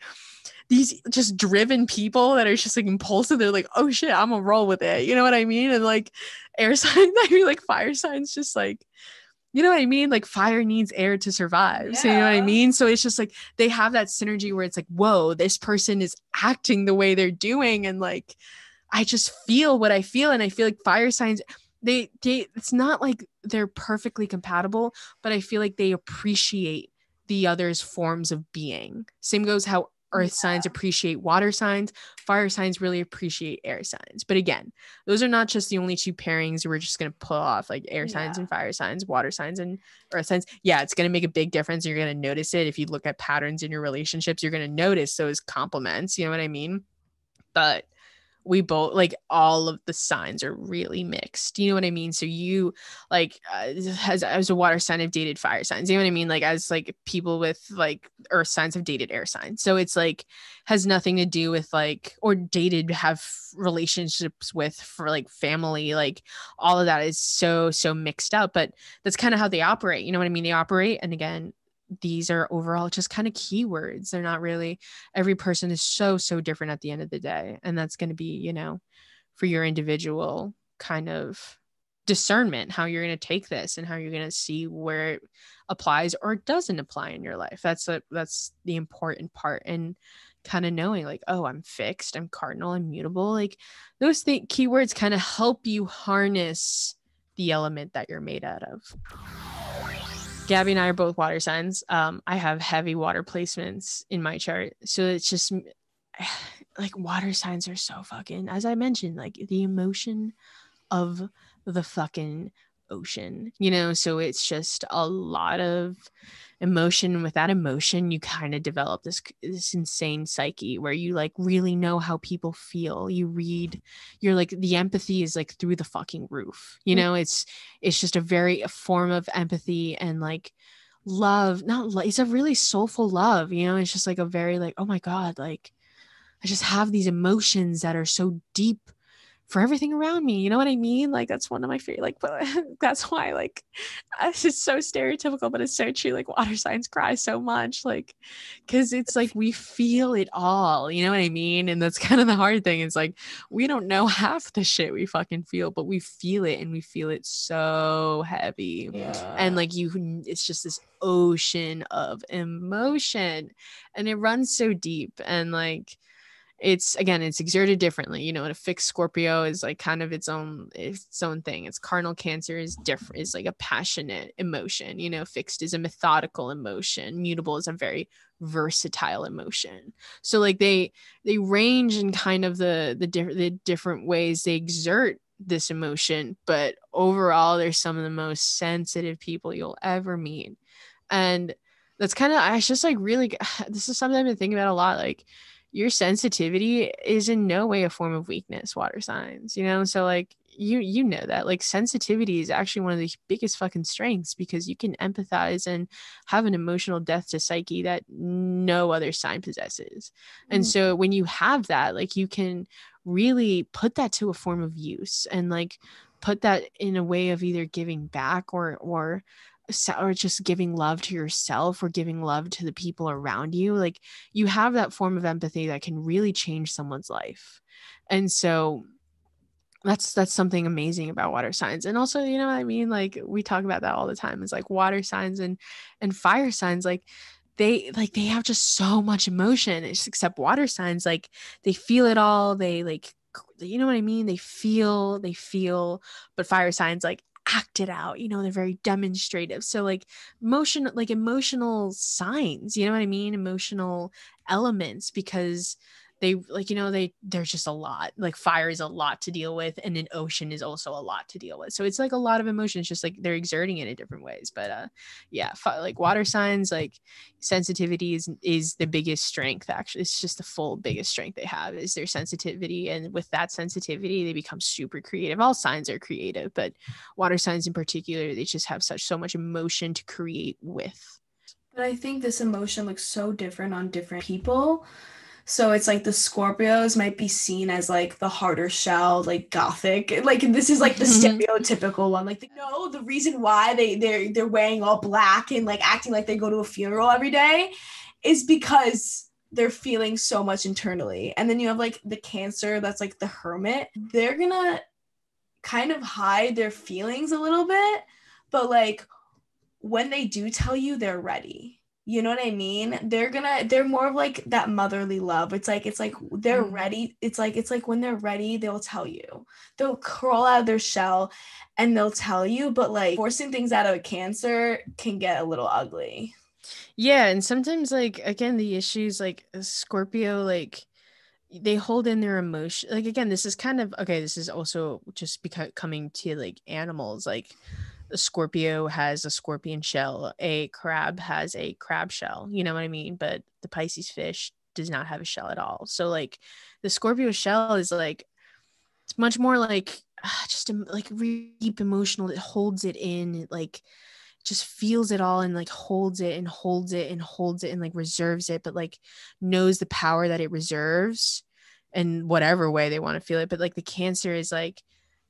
these just driven people that are just like impulsive, they're like, oh shit, I'm gonna roll with it, you know what I mean? And like air signs, I mean, like fire signs, just like, you know what I mean? Like fire needs air to survive. So you know what I mean? So it's just like they have that synergy where it's like, whoa, this person is acting the way they're doing, and like I just feel what I feel. And I feel like fire signs, they it's not like they're perfectly compatible, but I feel like they appreciate the other's forms of being. Same goes how earth signs appreciate water signs. Fire signs really appreciate air signs. But again, those are not just the only two pairings we're just going to pull off, like air signs and fire signs, water signs and earth signs. Yeah, it's going to make a big difference. You're going to notice it. If you look at patterns in your relationships, you're going to notice those complements. You know what I mean? But we both, like, all of the signs are really mixed, you know what I mean? So you like as a water sign have dated fire signs, you know what I mean? Like as like people with like earth signs have dated air signs, so it's like has nothing to do with like, or dated, have relationships with, for like family, like all of that is so mixed up. But that's kind of how they operate, you know what I mean? They operate, and again, these are overall just kind of keywords. They're not really, every person is so different at the end of the day. And that's going to be, you know, for your individual kind of discernment, how you're going to take this and how you're going to see where it applies or doesn't apply in your life. That's the important part. And kind of knowing like, oh, I'm fixed, I'm cardinal, I'm mutable. Like those keywords kind of help you harness the element that you're made out of. Gabby and I are both water signs. I have heavy water placements in my chart. So it's just like water signs are so fucking, as I mentioned, like the emotion of the fucking ocean, you know? So it's just a lot of emotion. With that emotion, you kind of develop this insane psyche where you like really know how people feel. You're like, the empathy is like through the fucking roof, you know? It's just a form of empathy and like love, it's a really soulful love, you know? It's just like a very like, oh my God, like I just have these emotions that are so deep for everything around me. You know what I mean? Like that's one of my favorite, like, but that's why like it's so stereotypical, but it's so true. Like water signs cry so much, like, cause it's like, we feel it all, you know what I mean? And that's kind of the hard thing. It's like, we don't know half the shit we fucking feel, but we feel it, and we feel it so heavy. And like it's just this ocean of emotion, and it runs so deep. And like, it's exerted differently, you know. And a fixed Scorpio is like kind of its own thing. It's cardinal Cancer is different, is like a passionate emotion, you know. Fixed is a methodical emotion, mutable is a very versatile emotion. So like they range in kind of the different ways they exert this emotion, but overall they're some of the most sensitive people you'll ever meet. And that's kind of, I just like really, this is something I've been thinking about a lot. Like your sensitivity is in no way a form of weakness, water signs, you know? So like you know that like sensitivity is actually one of the biggest fucking strengths, because you can empathize and have an emotional depth to psyche that no other sign possesses. And so when you have that, like you can really put that to a form of use, and like put that in a way of either giving back or or just giving love to yourself or giving love to the people around you, like you have that form of empathy that can really change someone's life. And so that's something amazing about water signs. And also, you know what I mean, like we talk about that all the time, is like water signs and fire signs, like they have just so much emotion. It's, except water signs, like they feel it all, they like, you know what I mean, they feel, but fire signs like act it out, you know, they're very demonstrative. So like emotional signs, you know what I mean, emotional elements, because they, like, you know, there's just a lot, like fire is a lot to deal with, and an ocean is also a lot to deal with, so it's like a lot of emotions, just like they're exerting it in different ways. But yeah, like water signs, like sensitivity is the biggest strength. Actually, it's just the full biggest strength they have is their sensitivity, and with that sensitivity they become super creative. All signs are creative, but water signs in particular, they just have so much emotion to create with. But I think this emotion looks so different on different people. So it's like the Scorpios might be seen as like the harder shell, like gothic. Like this is like the stereotypical one. Like no, the reason why they're wearing all black and like acting like they go to a funeral every day is because they're feeling so much internally. And then you have like the Cancer, that's like the hermit. They're gonna kind of hide their feelings a little bit, but like when they do tell you, they're ready. You know what I mean? They're more of like that motherly love. It's like they're ready. It's like when they're ready, they'll tell you. They'll crawl out of their shell and they'll tell you, but like forcing things out of a Cancer can get a little ugly. Yeah, and sometimes, like, again, the issues, like Scorpio, like they hold in their emotion. Like, again, this is kind of okay, this is also just because coming to like animals, like a Scorpio has a scorpion shell, a crab has a crab shell, you know what I mean? But the Pisces fish does not have a shell at all. So like the Scorpio shell is like, it's much more like just like really deep emotional. It holds it in, it like just feels it all and like holds it and holds it and holds it and like reserves it, but like knows the power that it reserves in whatever way they want to feel it. But like the Cancer is like,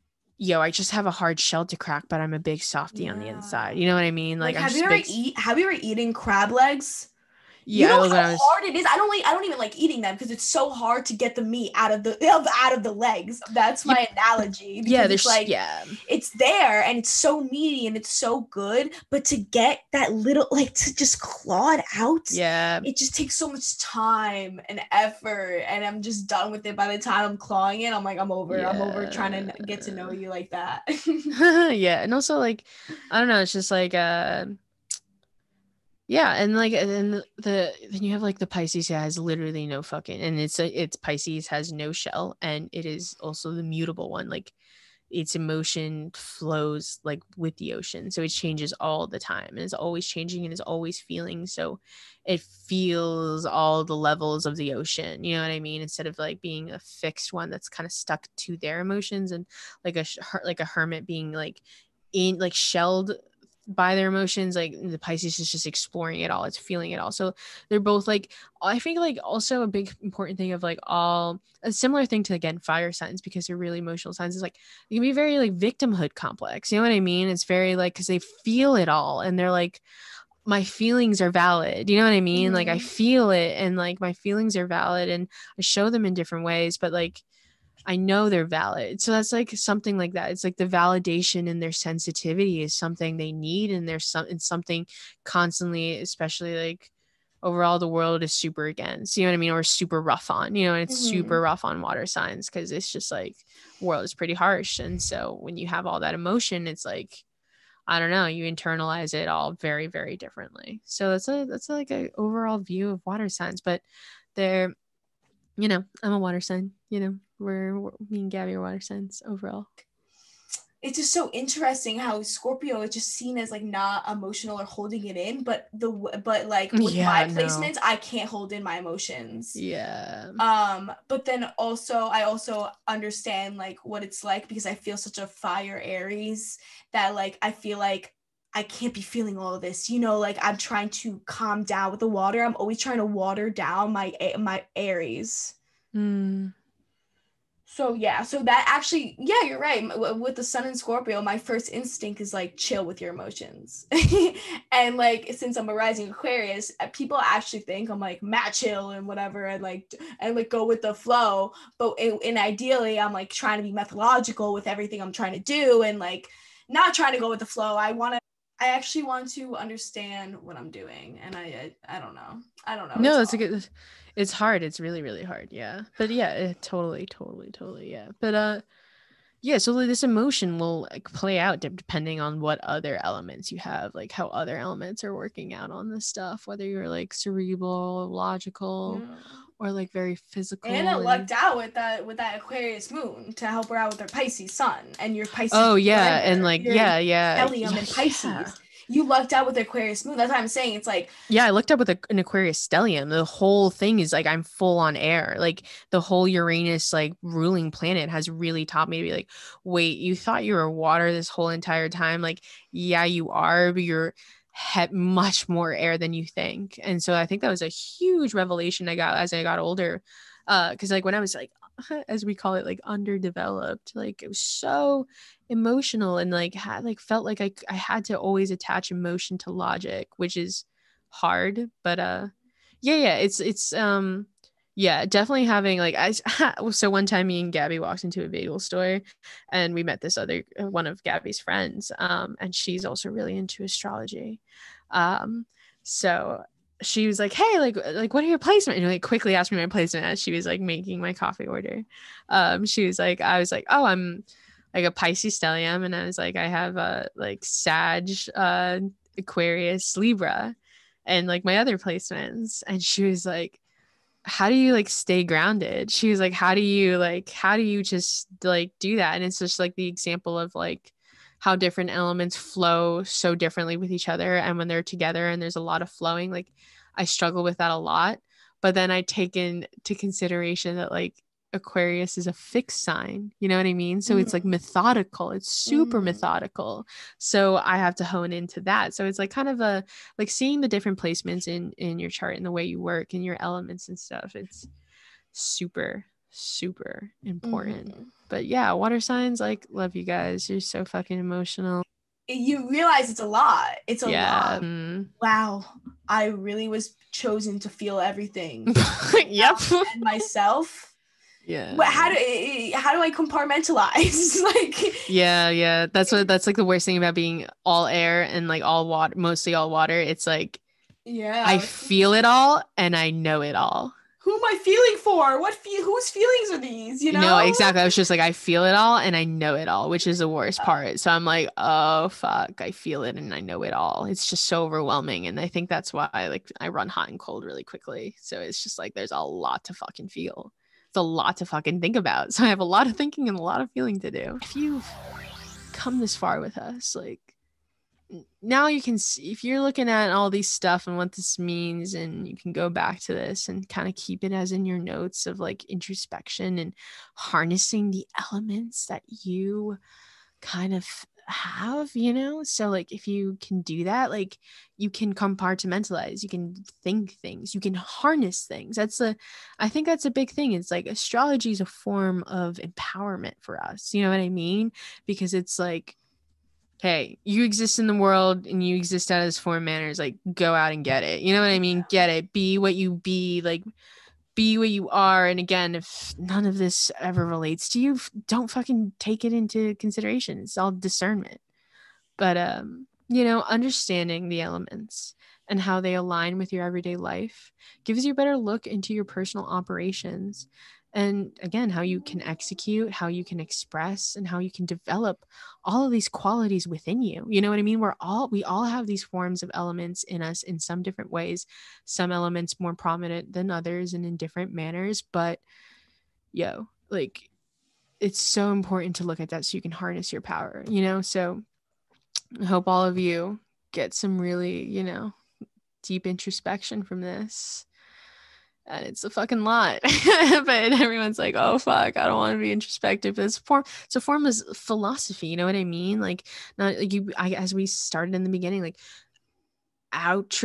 yo, I just have a hard shell to crack, but I'm a big softy on the Yeah. inside. You know what I mean? Like Like I'm just big. have you ever eaten crab legs? You Yeah, know I, when how I was, hard it is. I don't even like eating them because it's so hard to get the meat out of the legs. That's yep, my analogy yeah, because it's there's, like yeah, it's there and it's so meaty and it's so good, but to get that little like to just claw it out, yeah, it just takes so much time and effort, and I'm just done with it by the time I'm clawing it. I'm like, I'm over trying to get to know yeah, you like that. yeah, and also like, I don't know, it's just like, yeah, and like, and then you have like the Pisces that has literally no fucking, and it's Pisces has no shell, and it is also the mutable one. Like its emotion flows like with the ocean, so it changes all the time and is always changing and is always feeling. So it feels all the levels of the ocean, you know what I mean, instead of like being a fixed one that's kind of stuck to their emotions, and like like a hermit being like in like shelled by their emotions. Like the Pisces is just exploring it all, it's feeling it all. So they're both like, I think like also a big important thing of like all a similar thing to again fire signs, because they're really emotional signs, is like it can be very like victimhood complex, you know what I mean? It's very like, because they feel it all and they're like, my feelings are valid, you know what I mean? Like I Mhm. feel it and like my feelings are valid and I show them in different ways, but like I know they're valid. So that's like something like that. It's like the validation and their sensitivity is something they need, and there's it's something constantly, especially like overall the world is super against, you know what I mean, or super rough on, you know, and it's super Mhm. rough on water signs because it's just like world is pretty harsh. And so when you have all that emotion, it's like, I don't know, you internalize it all very, very differently. So that's like a overall view of water signs. But they're, you know, I'm a water sign, you know, we're me and Gabby are water signs overall. It's just so interesting how Scorpio is just seen as like not emotional or holding it in, but like with my Yeah, no. placements, I can't hold in my emotions. Yeah. But then also I also understand like what it's like because I feel such a fire Aries that like I feel like I can't be feeling all of this, you know, like I'm trying to calm down with the water. I'm always trying to water down my Aries. Mm. So yeah, so that actually, yeah, you're right. With the Sun and Scorpio, my first instinct is like chill with your emotions. And like since I'm a rising Aquarius, people actually think I'm like mad chill and whatever, and like go with the flow. But ideally, I'm like trying to be methodological with everything I'm trying to do, and like not trying to go with the flow. I actually want to understand what I'm doing, and I don't know. I don't know. No, it's a good. It's hard. It's really, really hard. Yeah, but yeah, totally, totally, totally. Yeah, but yeah. So like, this emotion will like play out depending on what other elements you have, like how other elements are working out on this stuff. Whether you're like cerebral, logical, or like very physical. And it lucked out with that Aquarius moon to help her out with her Pisces sun and your Pisces. Oh yeah, and like your stellium and Pisces. Yeah. You lucked out with the Aquarius moon. That's what I'm saying. It's like, yeah, I looked up with an Aquarius stellium. The whole thing is like I'm full on air. Like the whole Uranus like ruling planet has really taught me to be like, wait, you thought you were water this whole entire time? Like, yeah, you are, but you're much more air than you think. And so I think that was a huge revelation I got as I got older. Because like when I was like, as we call it, like underdeveloped, like it was so emotional and like had like felt like I had to always attach emotion to logic, which is hard. But it's yeah, definitely having like so one time me and Gabby walked into a bagel store and we met this other one of Gabby's friends, and she's also really into astrology. So she was like, hey, like what are your placement? And like quickly asked me my placement as she was like making my coffee order. She was like, I was like, oh, I'm like a Pisces stellium, and I was like, I have a like Sag, Aquarius, Libra, and like my other placements. And she was like, how do you like stay grounded? She was like, how do you just like do that? And it's just like the example of like how different elements flow so differently with each other, and when they're together and there's a lot of flowing, like I struggle with that a lot. But then I take into consideration that like Aquarius is a fixed sign, you know what I mean? So it's like methodical, it's super methodical. So I have to hone into that. So it's like kind of a like seeing the different placements in your chart and the way you work and your elements and stuff. It's super important. But yeah, water signs, like, love you guys. You're so fucking emotional. You realize it's a lot. It's a lot. Wow. I really was chosen to feel everything. Yep. And myself. Yeah. But how do I compartmentalize? Like yeah. That's like the worst thing about being all air and like all water, mostly all water. It's like, yeah, I feel it all and I know it all. Who am I feeling for? Whose feelings are these? You know? No, exactly. I was just like, I feel it all and I know it all, which is the worst part. So I'm like, oh fuck, I feel it and I know it all. It's just so overwhelming. And I think that's why I run hot and cold really quickly. So it's just like there's a lot to fucking feel. It's a lot to fucking think about. So I have a lot of thinking and a lot of feeling to do. If you've come this far with us, like now you can see, if you're looking at all these stuff and what this means, and you can go back to this and kind of keep it as in your notes of like introspection and harnessing the elements that you kind of have, you know? So like if you can do that, like you can compartmentalize, you can think things, you can harness things. I think that's a big thing. It's like astrology is a form of empowerment for us, you know what I mean? Because it's like, hey, you exist in the world and you exist out of this four manners, like go out and get it, you know what I mean? Get it, be what you be, like be what you are. And again, if none of this ever relates to you, don't fucking take it into consideration. It's all discernment. But you know, understanding the elements and how they align with your everyday life gives you a better look into your personal operations, and again, how you can execute, how you can express, and how you can develop all of these qualities within you. You know what I mean? We all have these forms of elements in us in some different ways, some elements more prominent than others and in different manners. But like it's so important to look at that so you can harness your power, you know? So I hope all of you get some really, you know, deep introspection from this. And it's a fucking lot. But everyone's like, oh fuck, I don't want to be introspective. It's a form of philosophy, you know what I mean? Like, not like as we started in the beginning, like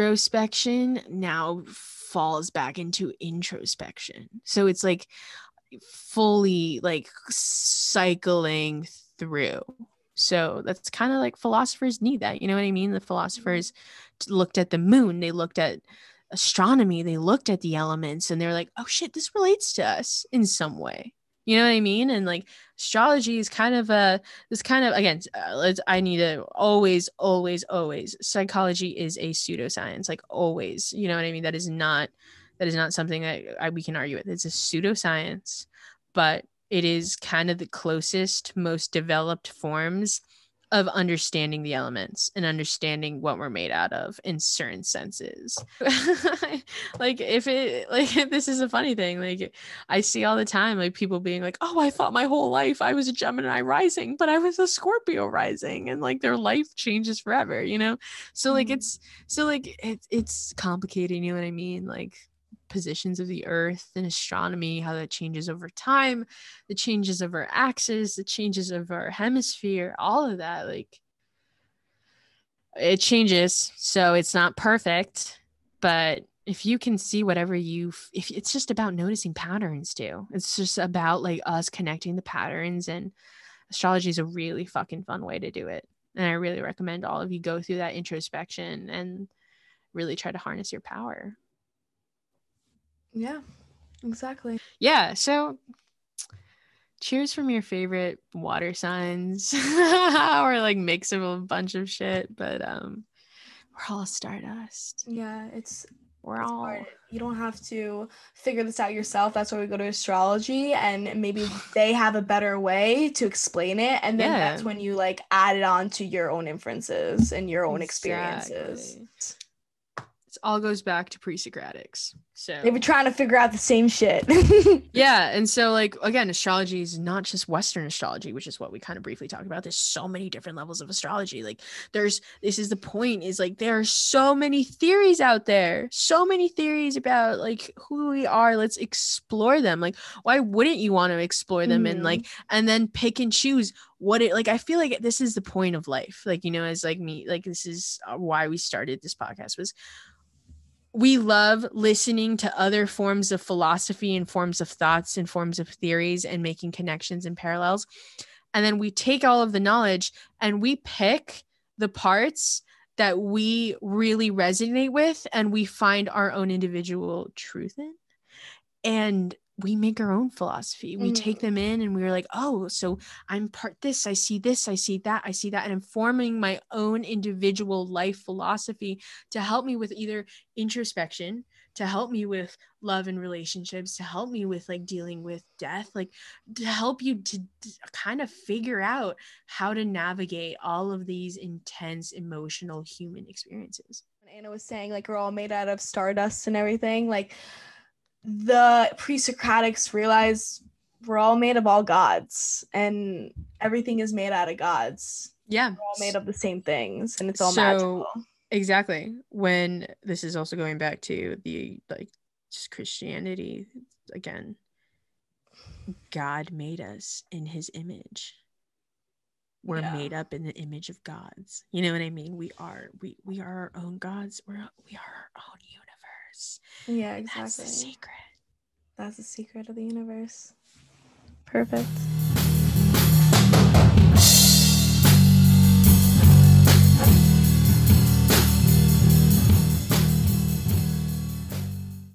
outrospection now falls back into introspection. So it's like fully like cycling through. So that's kind of like philosophers need that. You know what I mean? The philosophers looked at the moon, they looked at astronomy, they looked at the elements, and they're like, oh shit, this relates to us in some way. You know what I mean? And like astrology is kind of this kind of, again, I need to always, psychology is a pseudoscience, like always. You know what I mean? That is not something that we can argue with. It's a pseudoscience, but it is kind of the closest, most developed forms of understanding the elements and understanding what we're made out of in certain senses. Like if it, like, this is a funny thing, like I see all the time, like people being like, oh, I thought my whole life I was a Gemini rising, but I was a Scorpio rising, and like their life changes forever, you know? So like it's complicated, you know what I mean? Like positions of the earth and astronomy, how that changes over time, the changes of our axis, the changes of our hemisphere, all of that, like it changes. So it's not perfect, but if you can see whatever if it's just about noticing patterns too, it's just about like us connecting the patterns, and astrology is a really fucking fun way to do it. And I really recommend all of you go through that introspection and really try to harness your power. Yeah, exactly. Yeah, so cheers from your favorite water signs or like mix of a bunch of shit, but we're all stardust. Yeah, we're all hard. You don't have to figure this out yourself. That's why we go to astrology, and maybe they have a better way to explain it, and then that's when you like add it on to your own inferences and your own experiences. It all goes back to pre-Socratics. So they were trying to figure out the same shit. Yeah, and so like again, astrology is not just Western astrology, which is what we kind of briefly talked about. There's so many different levels of astrology. Like this is the point, is like there are so many theories out there, so many theories about like who we are. Let's explore them. Like why wouldn't you want to explore them and like and then pick and choose what it, like I feel like this is the point of life. Like, you know, as like me, like this is why we started this podcast, was we love listening to other forms of philosophy and forms of thoughts and forms of theories and making connections and parallels. And then we take all of the knowledge and we pick the parts that we really resonate with and we find our own individual truth in. And we make our own philosophy. We take them in and we're like, oh, so I'm part this, I see this, I see that, and I'm forming my own individual life philosophy to help me with either introspection, to help me with love and relationships, to help me with like dealing with death, like to help you to kind of figure out how to navigate all of these intense emotional human experiences. Anna was saying like we're all made out of stardust and everything, like the pre-Socratics realized we're all made of all gods and everything is made out of gods. Yeah. We're all made of the same things and it's all magical. Exactly. When this is also going back to the like just Christianity again, God made us in his image. We're made up in the image of gods. You know what I mean? We are our own gods. We are our own universe. Yeah, exactly. That's the secret. That's the secret of the universe. Perfect.